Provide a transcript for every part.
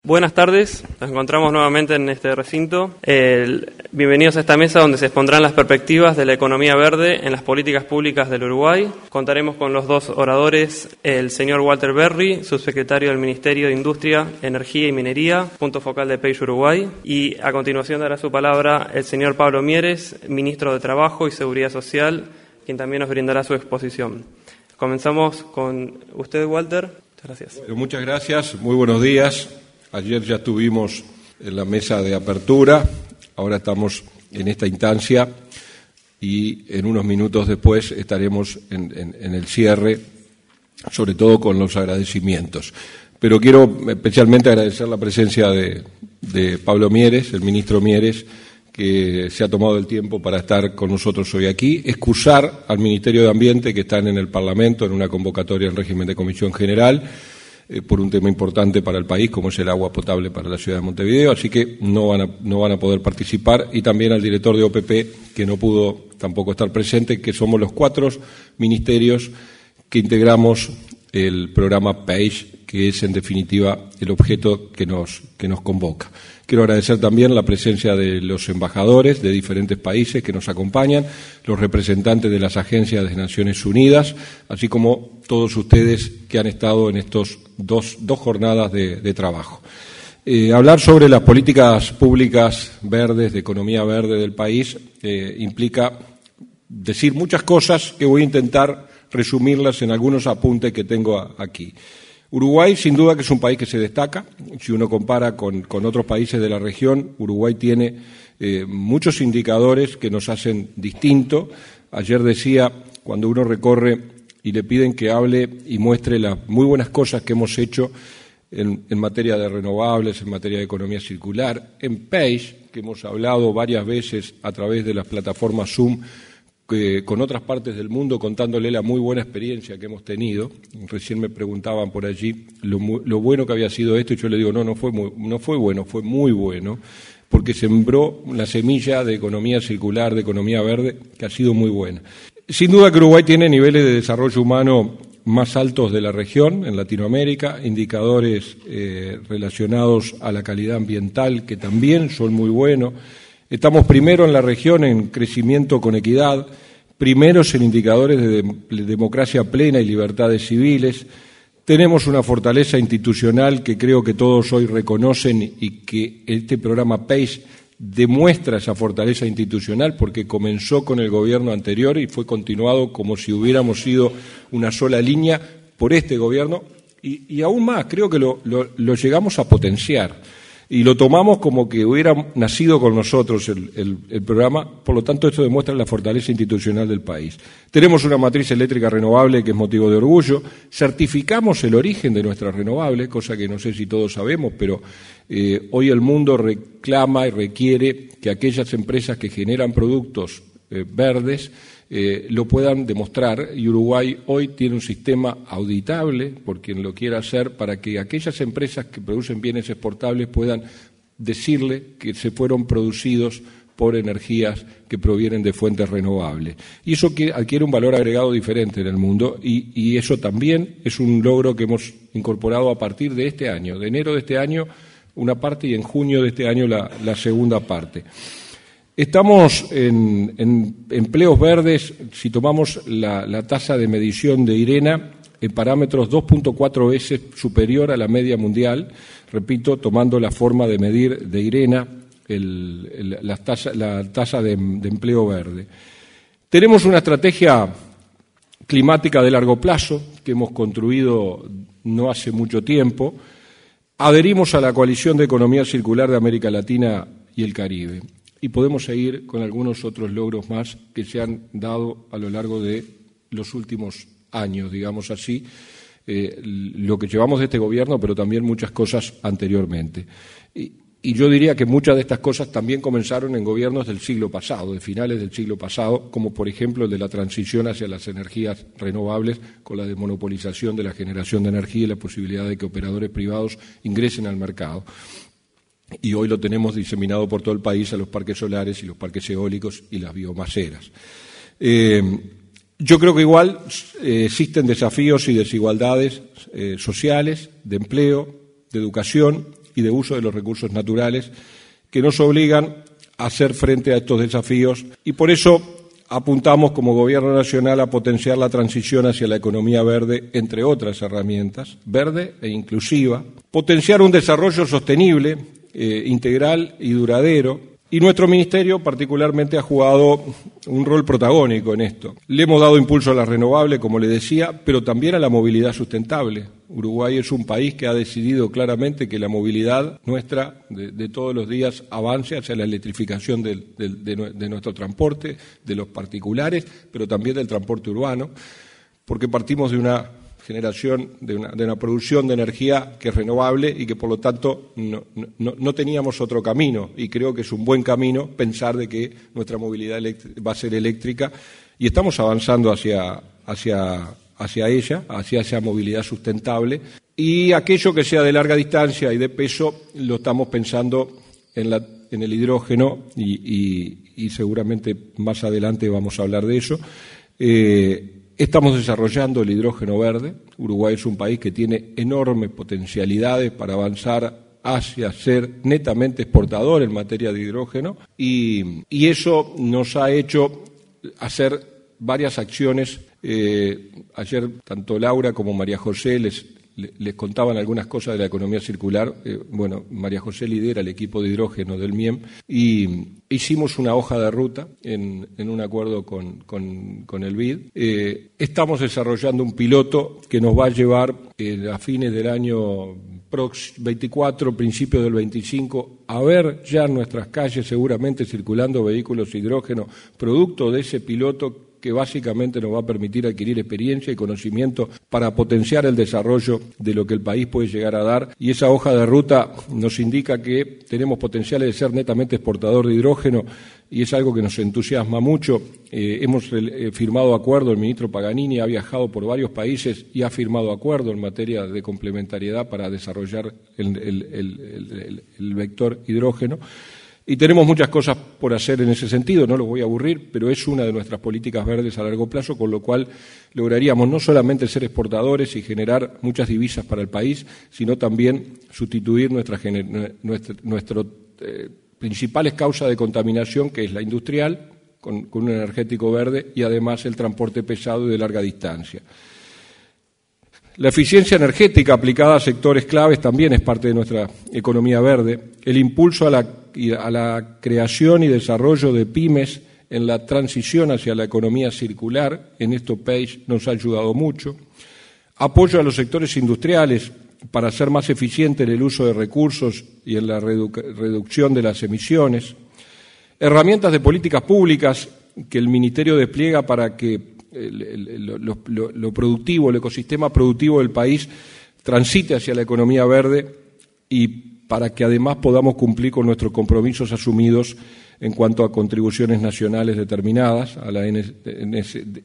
Buenas tardes, nos encontramos nuevamente en este recinto. Bienvenidos a esta mesa donde se expondrán las perspectivas de la economía verde en las políticas públicas del Uruguay. Contaremos con los dos oradores, el señor Walter Berry, subsecretario del Ministerio de Industria, Energía y Minería, punto focal de PEIS Uruguay, y a continuación dará su palabra el señor Pablo Mieres, ministro de Trabajo y Seguridad Social, quien también nos brindará su exposición. Comenzamos con usted, Walter. Muchas gracias. Muchas gracias, muy buenos días. Ayer ya estuvimos en la mesa de apertura, ahora estamos en esta instancia y en unos minutos después estaremos en el cierre, sobre todo con los agradecimientos. Pero quiero especialmente agradecer la presencia de Pablo Mieres, el ministro Mieres, que se ha tomado el tiempo para estar con nosotros hoy aquí, excusar al Ministerio de Ambiente, que están en el Parlamento en una convocatoria en régimen de comisión general, por un tema importante para el país, como es el agua potable para la ciudad de Montevideo, así que no van a poder participar, y también al director de OPP, que no pudo tampoco estar presente, que somos los 4 ministerios que integramos el programa PEIS, que es en definitiva el objeto que nos convoca. Quiero agradecer también la presencia de los embajadores de diferentes países que nos acompañan, los representantes de las agencias de Naciones Unidas, así como todos ustedes que han estado en estos dos jornadas de trabajo. Hablar sobre las políticas públicas verdes, de economía verde del país, implica decir muchas cosas que voy a intentar resumirlas en algunos apuntes que tengo aquí. Uruguay, sin duda, que es un país que se destaca. Si uno compara con otros países de la región, Uruguay tiene muchos indicadores que nos hacen distinto. Ayer decía, cuando uno recorre y le piden que hable y muestre las muy buenas cosas que hemos hecho en materia de renovables, en materia de economía circular, en PEIS, que hemos hablado varias veces a través de las plataformas Zoom, con otras partes del mundo, contándole la muy buena experiencia que hemos tenido. Recién me preguntaban por allí lo bueno que había sido esto, y yo le digo, no fue bueno, fue muy bueno, porque sembró la semilla de economía circular, de economía verde, que ha sido muy buena. Sin duda que Uruguay tiene niveles de desarrollo humano más altos de la región, en Latinoamérica, indicadores relacionados a la calidad ambiental, que también son muy buenos. Estamos primero en la región en crecimiento con equidad, primeros en indicadores de democracia plena y libertades civiles. Tenemos una fortaleza institucional que creo que todos hoy reconocen, y que este programa PEIS demuestra esa fortaleza institucional, porque comenzó con el gobierno anterior y fue continuado como si hubiéramos sido una sola línea por este gobierno, y aún más, creo que lo llegamos a potenciar. Y lo tomamos como que hubiera nacido con nosotros el programa, por lo tanto esto demuestra la fortaleza institucional del país. Tenemos una matriz eléctrica renovable que es motivo de orgullo, certificamos el origen de nuestras renovables, cosa que no sé si todos sabemos, pero hoy el mundo reclama y requiere que aquellas empresas que generan productos verdes lo puedan demostrar, y Uruguay hoy tiene un sistema auditable, por quien lo quiera hacer, para que aquellas empresas que producen bienes exportables puedan decirle que se fueron producidos por energías que provienen de fuentes renovables. Y eso adquiere un valor agregado diferente en el mundo, y eso también es un logro que hemos incorporado a partir de este año, de enero de este año una parte, y en junio de este año la segunda parte. Estamos en empleos verdes, si tomamos la tasa de medición de IRENA, en parámetros 2.4 veces superior a la media mundial, repito, tomando la forma de medir de IRENA la tasa de empleo verde. Tenemos una estrategia climática de largo plazo que hemos construido no hace mucho tiempo. Adherimos a la Coalición de Economía Circular de América Latina y el Caribe. Y podemos seguir con algunos otros logros más que se han dado a lo largo de los últimos años, digamos así, lo que llevamos de este gobierno, pero también muchas cosas anteriormente. Y yo diría que muchas de estas cosas también comenzaron en gobiernos del siglo pasado, de finales del siglo pasado, como por ejemplo el de la transición hacia las energías renovables, con la desmonopolización de la generación de energía y la posibilidad de que operadores privados ingresen al mercado. Y hoy lo tenemos diseminado por todo el país a los parques solares y los parques eólicos y las biomaseras. Yo creo que igual existen desafíos y desigualdades sociales, de empleo, de educación, y de uso de los recursos naturales que nos obligan a hacer frente a estos desafíos, y por eso apuntamos como Gobierno Nacional a potenciar la transición hacia la economía verde, entre otras herramientas, verde e inclusiva, potenciar un desarrollo sostenible, integral y duradero, y nuestro Ministerio particularmente ha jugado un rol protagónico en esto. Le hemos dado impulso a la renovable, como le decía, pero también a la movilidad sustentable. Uruguay es un país que ha decidido claramente que la movilidad nuestra de todos los días avance hacia la electrificación de nuestro transporte, de los particulares, pero también del transporte urbano, porque partimos de una generación, de una producción de energía que es renovable y que por lo tanto no teníamos otro camino, y creo que es un buen camino pensar de que nuestra movilidad va a ser eléctrica, y estamos avanzando hacia ella, hacia esa movilidad sustentable, y aquello que sea de larga distancia y de peso lo estamos pensando en el hidrógeno, y seguramente más adelante vamos a hablar de eso. Estamos desarrollando el hidrógeno verde. Uruguay es un país que tiene enormes potencialidades para avanzar hacia ser netamente exportador en materia de hidrógeno, y eso nos ha hecho hacer varias acciones. Ayer tanto Laura como María José les contaban algunas cosas de la economía circular. María José lidera el equipo de hidrógeno del MIEM, y hicimos una hoja de ruta en un acuerdo con el BID. Estamos desarrollando un piloto que nos va a llevar a fines del año 24, principios del 25, a ver ya en nuestras calles seguramente circulando vehículos hidrógeno, producto de ese piloto que básicamente nos va a permitir adquirir experiencia y conocimiento para potenciar el desarrollo de lo que el país puede llegar a dar. Y esa hoja de ruta nos indica que tenemos potenciales de ser netamente exportador de hidrógeno, y es algo que nos entusiasma mucho. Hemos firmado acuerdo, el ministro Paganini ha viajado por varios países y ha firmado acuerdo en materia de complementariedad para desarrollar el vector hidrógeno. Y tenemos muchas cosas por hacer en ese sentido, no los voy a aburrir, pero es una de nuestras políticas verdes a largo plazo, con lo cual lograríamos no solamente ser exportadores y generar muchas divisas para el país, sino también sustituir nuestras principales causas de contaminación, que es la industrial, con un energético verde, y además el transporte pesado y de larga distancia. La eficiencia energética aplicada a sectores claves también es parte de nuestra economía verde. El impulso a la creación y desarrollo de pymes en la transición hacia la economía circular, en esto PACE nos ha ayudado mucho. Apoyo a los sectores industriales para ser más eficiente en el uso de recursos y en la reducción de las emisiones. Herramientas de políticas públicas que el Ministerio despliega para que lo productivo, el ecosistema productivo del país transite hacia la economía verde, y para que además podamos cumplir con nuestros compromisos asumidos en cuanto a contribuciones nacionales determinadas a la NSD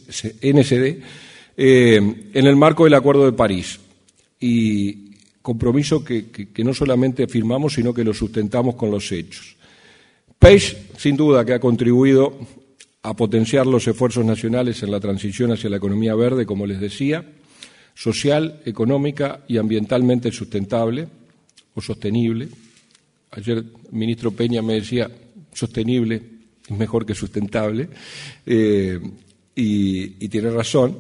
en el marco del Acuerdo de París, y compromiso que no solamente firmamos, sino que lo sustentamos con los hechos. PACE, sin duda, que ha contribuido a potenciar los esfuerzos nacionales en la transición hacia la economía verde, como les decía, social, económica y ambientalmente sustentable o sostenible. Ayer el ministro Peña me decía, sostenible es mejor que sustentable, y tiene razón.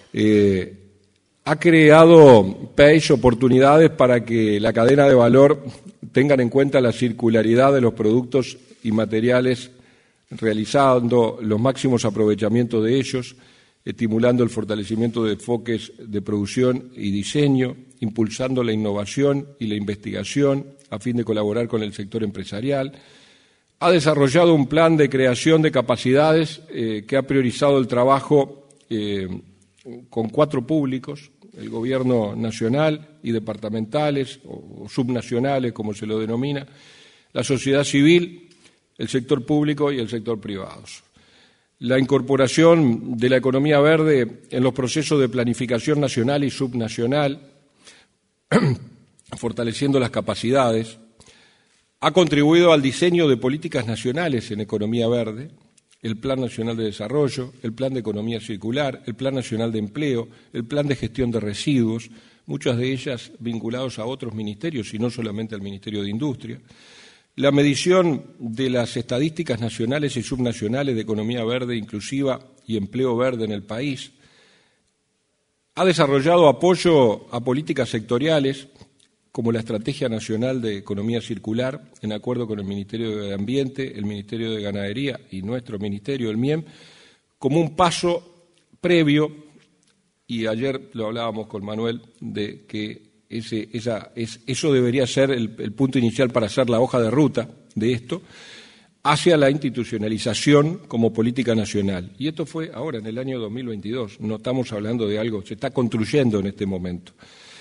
Ha creado PACE oportunidades para que la cadena de valor tengan en cuenta la circularidad de los productos y materiales, realizando los máximos aprovechamientos de ellos, estimulando el fortalecimiento de enfoques de producción y diseño, impulsando la innovación y la investigación a fin de colaborar con el sector empresarial. Ha desarrollado un plan de creación de capacidades que ha priorizado el trabajo con 4 públicos, el gobierno nacional y departamentales o subnacionales, como se lo denomina, la sociedad civil, el sector público y el sector privado. La incorporación de la economía verde en los procesos de planificación nacional y subnacional, fortaleciendo las capacidades, ha contribuido al diseño de políticas nacionales en economía verde, el Plan Nacional de Desarrollo, el Plan de Economía Circular, el Plan Nacional de Empleo, el Plan de Gestión de Residuos, muchas de ellas vinculadas a otros ministerios y no solamente al Ministerio de Industria. La medición de las estadísticas nacionales y subnacionales de economía verde inclusiva y empleo verde en el país. Ha desarrollado apoyo a políticas sectoriales como la Estrategia Nacional de Economía Circular, en acuerdo con el Ministerio de Ambiente, el Ministerio de Ganadería y nuestro Ministerio, el MIEM, como un paso previo, y ayer lo hablábamos con Manuel, de que eso debería ser el punto inicial para hacer la hoja de ruta de esto, hacia la institucionalización como política nacional. Y esto fue ahora, en el año 2022, no estamos hablando de algo, se está construyendo en este momento.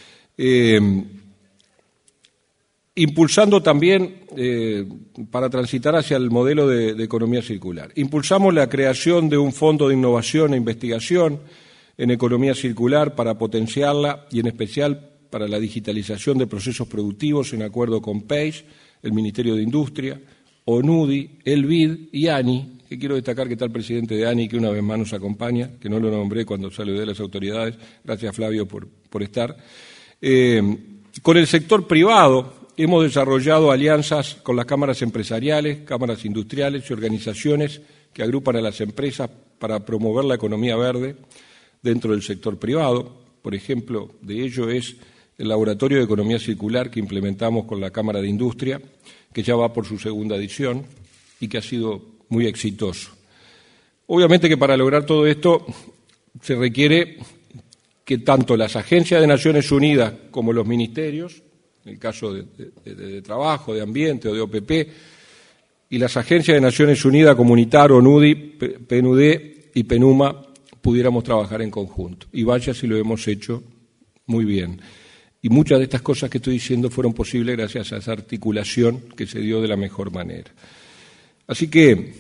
Impulsando también, para transitar hacia el modelo de economía circular. Impulsamos la creación de un fondo de innovación e investigación en economía circular para potenciarla y en especial para la digitalización de procesos productivos en acuerdo con PACE, el Ministerio de Industria, ONUDI, el BID y ANI, que quiero destacar que está el presidente de ANI, que una vez más nos acompaña, que no lo nombré cuando saludé a las autoridades. Gracias, Flavio, por estar. Con el sector privado hemos desarrollado alianzas con las cámaras empresariales, cámaras industriales y organizaciones que agrupan a las empresas para promover la economía verde dentro del sector privado. Por ejemplo, de ello es el Laboratorio de Economía Circular que implementamos con la Cámara de Industria, que ya va por su segunda edición y que ha sido muy exitoso. Obviamente que para lograr todo esto se requiere que tanto las agencias de Naciones Unidas como los ministerios, en el caso de Trabajo, de Ambiente o de OPP, y las agencias de Naciones Unidas, Comunitar, ONUDI, PNUD y PENUMA, pudiéramos trabajar en conjunto. Y vaya si lo hemos hecho muy bien. Y muchas de estas cosas que estoy diciendo fueron posibles gracias a esa articulación que se dio de la mejor manera. Así que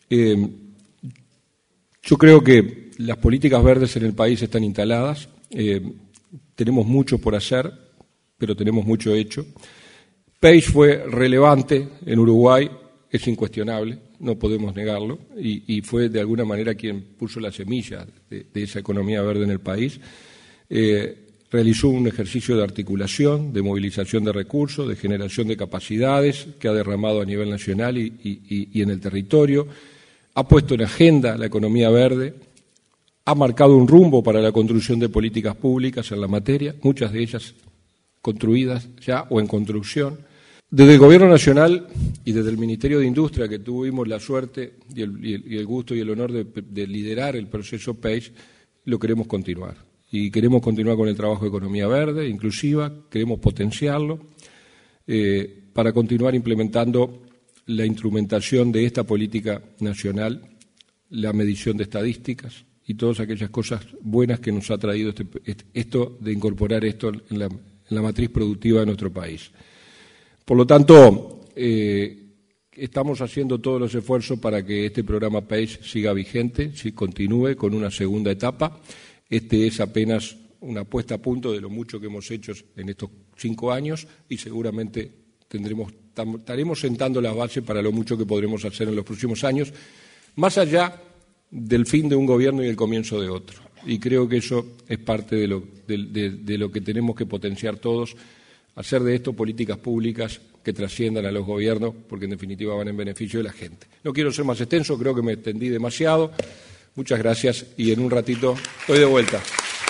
yo creo que las políticas verdes en el país están instaladas, tenemos mucho por hacer, pero tenemos mucho hecho. PACE fue relevante en Uruguay, es incuestionable, no podemos negarlo, y fue de alguna manera quien puso la semilla de esa economía verde en el país. Realizó un ejercicio de articulación, de movilización de recursos, de generación de capacidades que ha derramado a nivel nacional y en el territorio. Ha puesto en agenda la economía verde, ha marcado un rumbo para la construcción de políticas públicas en la materia, muchas de ellas construidas ya o en construcción. Desde el Gobierno Nacional y desde el Ministerio de Industria, que tuvimos la suerte y el gusto y el honor de liderar el proceso PACE, lo queremos continuar. Y queremos continuar con el trabajo de economía verde, inclusiva, queremos potenciarlo para continuar implementando la instrumentación de esta política nacional, la medición de estadísticas y todas aquellas cosas buenas que nos ha traído esto de incorporar esto en la matriz productiva de nuestro país. Por lo tanto, estamos haciendo todos los esfuerzos para que este programa PACE siga vigente, continúe con una segunda etapa. Este es apenas una puesta a punto de lo mucho que hemos hecho en estos 5 años y seguramente estaremos sentando las bases para lo mucho que podremos hacer en los próximos años, más allá del fin de un gobierno y el comienzo de otro. Y creo que eso es parte de lo que tenemos que potenciar todos, hacer de esto políticas públicas que trasciendan a los gobiernos, porque en definitiva van en beneficio de la gente. No quiero ser más extenso, creo que me extendí demasiado. Muchas gracias y en un ratito estoy de vuelta.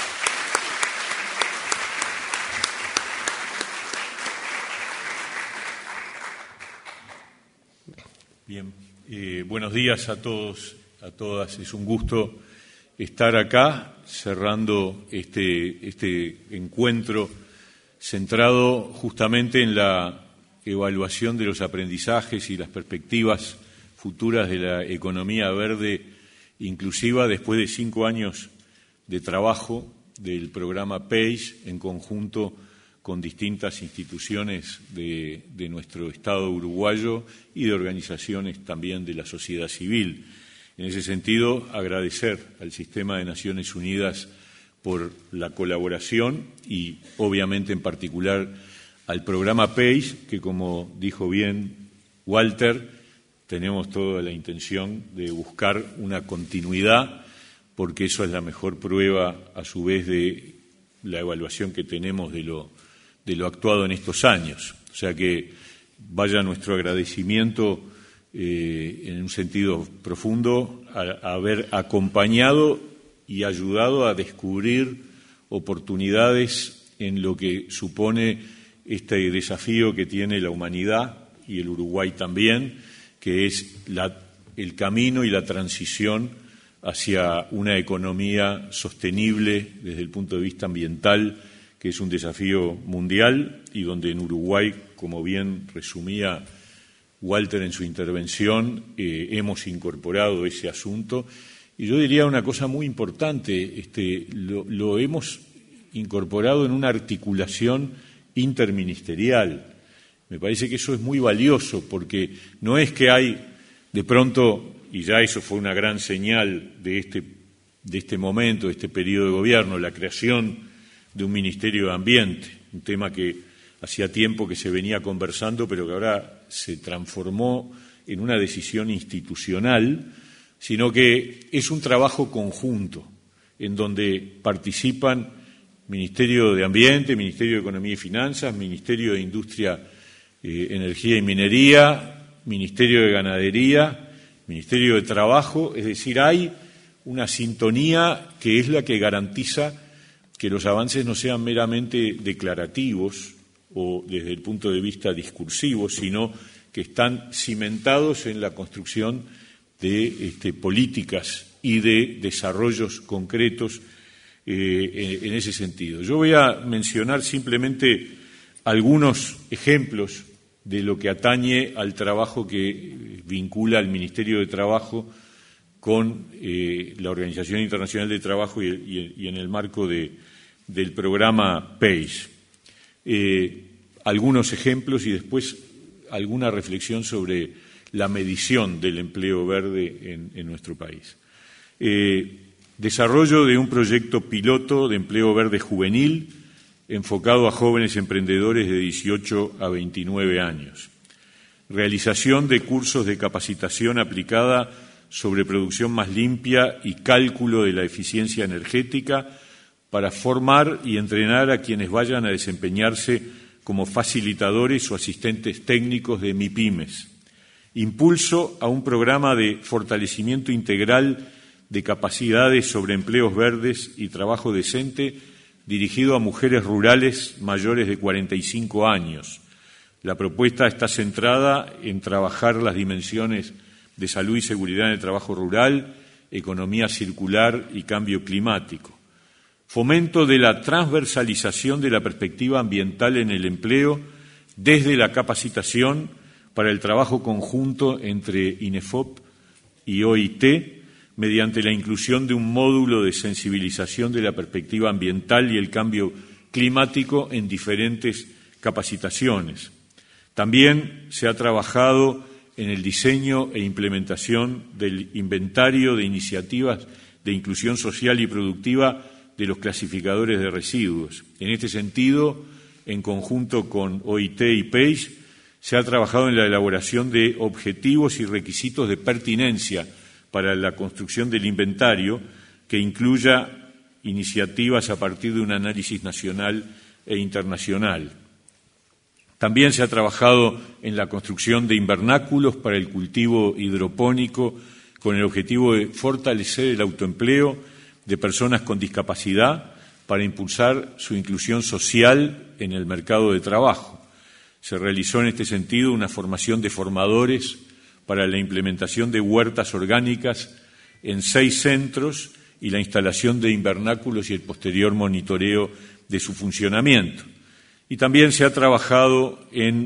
Bien, buenos días a todos, a todas. Es un gusto estar acá cerrando este encuentro centrado justamente en la evaluación de los aprendizajes y las perspectivas futuras de la economía verde inclusiva después de 5 años de trabajo del programa PACE en conjunto con distintas instituciones de nuestro Estado uruguayo y de organizaciones también de la sociedad civil. En ese sentido, agradecer al Sistema de Naciones Unidas por la colaboración y, obviamente, en particular al programa PACE, que, como dijo bien Walter, tenemos toda la intención de buscar una continuidad, porque eso es la mejor prueba, a su vez, de la evaluación que tenemos de lo actuado en estos años. O sea que vaya nuestro agradecimiento en un sentido profundo a haber acompañado y ayudado a descubrir oportunidades en lo que supone este desafío que tiene la humanidad y el Uruguay también, que es el camino y la transición hacia una economía sostenible desde el punto de vista ambiental, que es un desafío mundial y donde en Uruguay, como bien resumía Walter en su intervención, hemos incorporado ese asunto. Y yo diría una cosa muy importante, lo hemos incorporado en una articulación interministerial. Me parece que eso es muy valioso, porque no es que hay de pronto, y ya eso fue una gran señal de este momento, de este periodo de gobierno, la creación de un Ministerio de Ambiente, un tema que hacía tiempo que se venía conversando, pero que ahora se transformó en una decisión institucional, sino que es un trabajo conjunto en donde participan Ministerio de Ambiente, Ministerio de Economía y Finanzas, Ministerio de Industria, Energía y Minería, Ministerio de Ganadería, Ministerio de Trabajo, es decir, hay una sintonía que es la que garantiza que los avances no sean meramente declarativos o desde el punto de vista discursivo, sino que están cimentados en la construcción de políticas y de desarrollos concretos en ese sentido. Yo voy a mencionar simplemente algunos ejemplos de lo que atañe al trabajo que vincula al Ministerio de Trabajo con la Organización Internacional de Trabajo y en el marco del programa PACE. Algunos ejemplos y después alguna reflexión sobre la medición del empleo verde en nuestro país. Desarrollo de un proyecto piloto de empleo verde juvenil enfocado a jóvenes emprendedores de 18 a 29 años. Realización de cursos de capacitación aplicada sobre producción más limpia y cálculo de la eficiencia energética para formar y entrenar a quienes vayan a desempeñarse como facilitadores o asistentes técnicos de MIPYMES. Impulso a un programa de fortalecimiento integral de capacidades sobre empleos verdes y trabajo decente dirigido a mujeres rurales mayores de 45 años. La propuesta está centrada en trabajar las dimensiones de salud y seguridad en el trabajo rural, economía circular y cambio climático. Fomento de la transversalización de la perspectiva ambiental en el empleo desde la capacitación para el trabajo conjunto entre INEFOP y OIT, mediante la inclusión de un módulo de sensibilización de la perspectiva ambiental y el cambio climático en diferentes capacitaciones. También se ha trabajado en el diseño e implementación del inventario de iniciativas de inclusión social y productiva de los clasificadores de residuos. En este sentido, en conjunto con OIT y PACE, se ha trabajado en la elaboración de objetivos y requisitos de pertinencia para la construcción del inventario que incluya iniciativas a partir de un análisis nacional e internacional. También se ha trabajado en la construcción de invernáculos para el cultivo hidropónico con el objetivo de fortalecer el autoempleo de personas con discapacidad para impulsar su inclusión social en el mercado de trabajo. Se realizó en este sentido una formación de formadores para la implementación de huertas orgánicas en 6 centros y la instalación de invernáculos y el posterior monitoreo de su funcionamiento. Y también se ha trabajado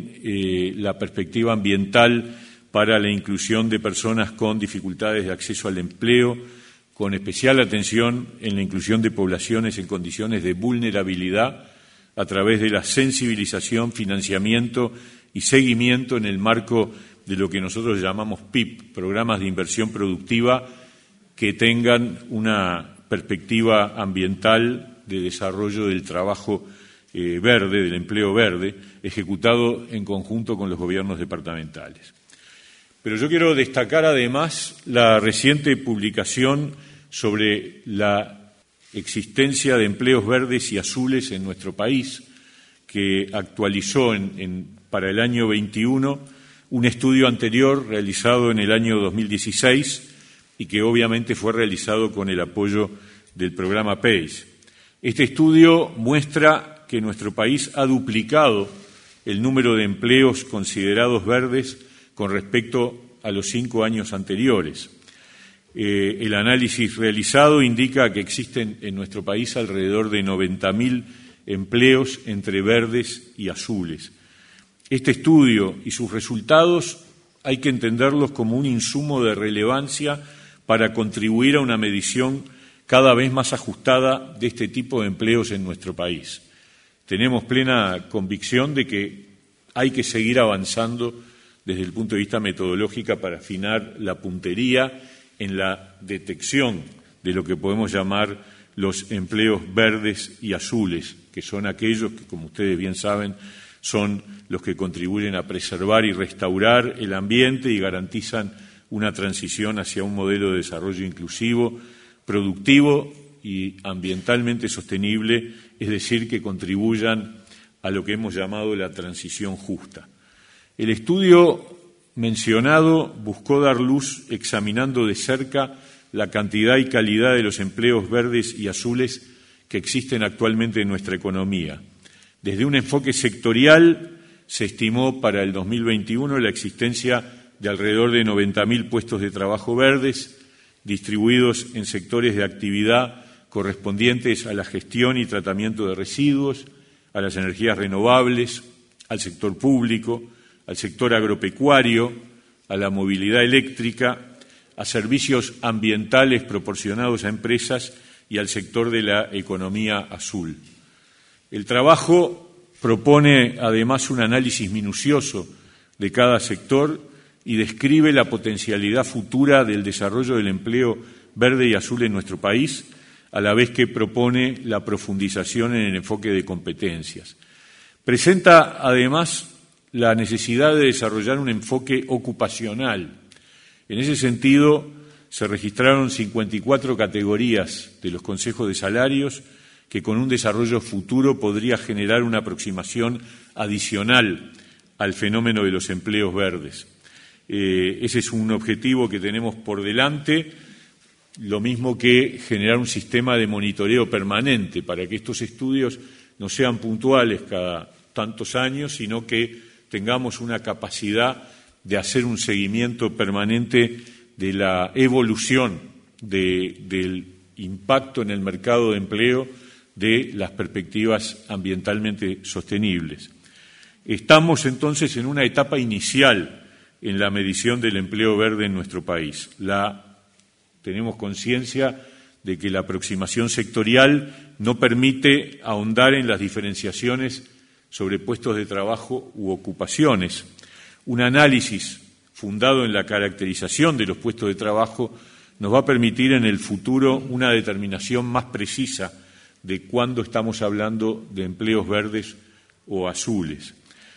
en la perspectiva ambiental para la inclusión de personas con dificultades de acceso al empleo, con especial atención en la inclusión de poblaciones en condiciones de vulnerabilidad a través de la sensibilización, financiamiento y seguimiento en el marco de lo que nosotros llamamos PIP, programas de inversión productiva que tengan una perspectiva ambiental de desarrollo del trabajo verde, del empleo verde, ejecutado en conjunto con los gobiernos departamentales. Pero yo quiero destacar además la reciente publicación sobre la existencia de empleos verdes y azules en nuestro país, que actualizó para el año 21 un estudio anterior realizado en el año 2016 y que obviamente fue realizado con el apoyo del programa PACE. Este estudio muestra que nuestro país ha duplicado el número de empleos considerados verdes con respecto a los 5 años anteriores. El análisis realizado indica que existen en nuestro país alrededor de 90.000 empleos entre verdes y azules. Este estudio y sus resultados hay que entenderlos como un insumo de relevancia para contribuir a una medición cada vez más ajustada de este tipo de empleos en nuestro país. Tenemos plena convicción de que hay que seguir avanzando desde el punto de vista metodológico para afinar la puntería en la detección de lo que podemos llamar los empleos verdes y azules, que son aquellos que, como ustedes bien saben, son los que contribuyen a preservar y restaurar el ambiente y garantizan una transición hacia un modelo de desarrollo inclusivo, productivo y ambientalmente sostenible, es decir, que contribuyan a lo que hemos llamado la transición justa. El estudio mencionado buscó dar luz, examinando de cerca la cantidad y calidad de los empleos verdes y azules que existen actualmente en nuestra economía. Desde un enfoque sectorial se estimó para el 2021 la existencia de alrededor de 90.000 puestos de trabajo verdes, distribuidos en sectores de actividad correspondientes a la gestión y tratamiento de residuos, a las energías renovables, al sector público, al sector agropecuario, a la movilidad eléctrica, a servicios ambientales proporcionados a empresas y al sector de la economía azul. El trabajo propone además un análisis minucioso de cada sector y describe la potencialidad futura del desarrollo del empleo verde y azul en nuestro país, a la vez que propone la profundización en el enfoque de competencias. Presenta además la necesidad de desarrollar un enfoque ocupacional. En ese sentido, se registraron 54 categorías de los consejos de salarios que con un desarrollo futuro podría generar una aproximación adicional al fenómeno de los empleos verdes. Ese es un objetivo que tenemos por delante, lo mismo que generar un sistema de monitoreo permanente para que estos estudios no sean puntuales cada tantos años, sino que tengamos una capacidad de hacer un seguimiento permanente de la evolución del impacto en el mercado de empleo de las perspectivas ambientalmente sostenibles. Estamos entonces en una etapa inicial en la medición del empleo verde en nuestro país. Tenemos conciencia de que la aproximación sectorial no permite ahondar en las diferenciaciones sobre puestos de trabajo u ocupaciones. Un análisis fundado en la caracterización de los puestos de trabajo nos va a permitir en el futuro una determinación más precisa de cuándo estamos hablando de empleos verdes o azules.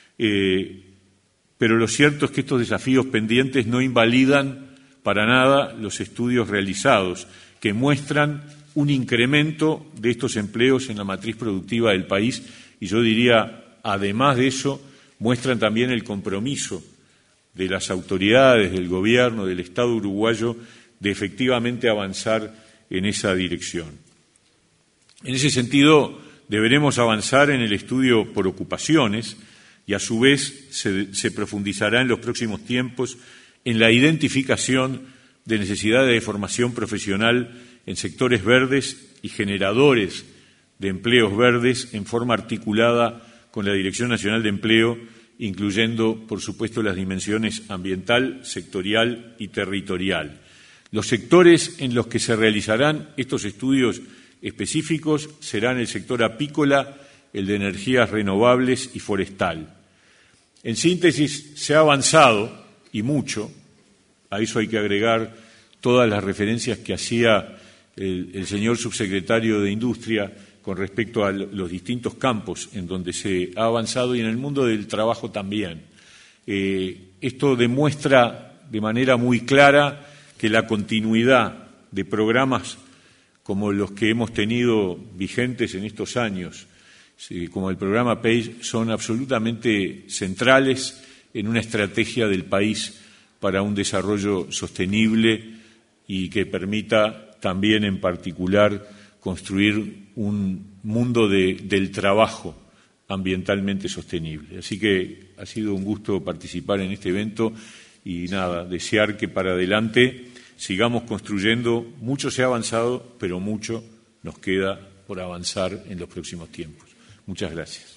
Pero lo cierto es que estos desafíos pendientes no invalidan para nada los estudios realizados, que muestran un incremento de estos empleos en la matriz productiva del país y yo diría, además de eso, muestran también el compromiso de las autoridades, del Gobierno, del Estado uruguayo, de efectivamente avanzar en esa dirección. En ese sentido, deberemos avanzar en el estudio por ocupaciones y, a su vez, se profundizará en los próximos tiempos en la identificación de necesidades de formación profesional en sectores verdes y generadores de empleos verdes en forma articulada con la Dirección Nacional de Empleo, incluyendo, por supuesto, las dimensiones ambiental, sectorial y territorial. Los sectores en los que se realizarán estos estudios específicos serán el sector apícola, el de energías renovables y forestal. En síntesis, se ha avanzado, y mucho, a eso hay que agregar todas las referencias que hacía el señor subsecretario de Industria con respecto a los distintos campos en donde se ha avanzado y en el mundo del trabajo también. Esto demuestra de manera muy clara que la continuidad de programas como los que hemos tenido vigentes en estos años, como el programa PACE, son absolutamente centrales en una estrategia del país para un desarrollo sostenible y que permita también, en particular, construir un mundo del trabajo ambientalmente sostenible. Así que ha sido un gusto participar en este evento y nada, desear que para adelante sigamos construyendo. Mucho se ha avanzado, pero mucho nos queda por avanzar en los próximos tiempos. Muchas gracias.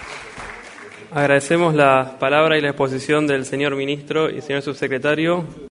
Agradecemos la palabra y la exposición del señor ministro y señor subsecretario.